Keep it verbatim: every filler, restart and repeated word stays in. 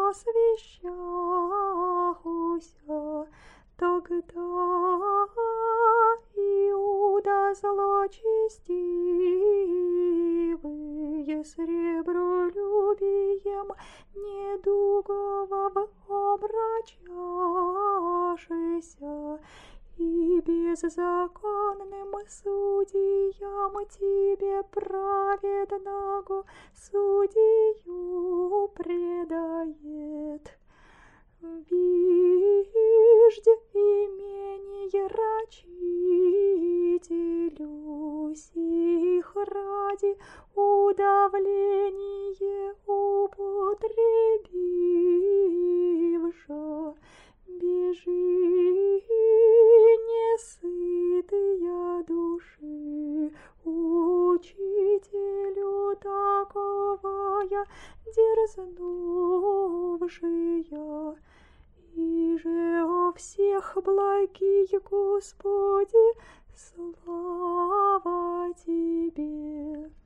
посвящахуся. Тогда Иуда злочестивый сребролюбием недугого омрачашися, и беззаконным судьям тебе праведного судью предает. Вижде имение рачителю сих ради удавление употребивша, бежи несытая души учителю таковая дерзнувшая. И же о всех благих Господи, слава Тебе.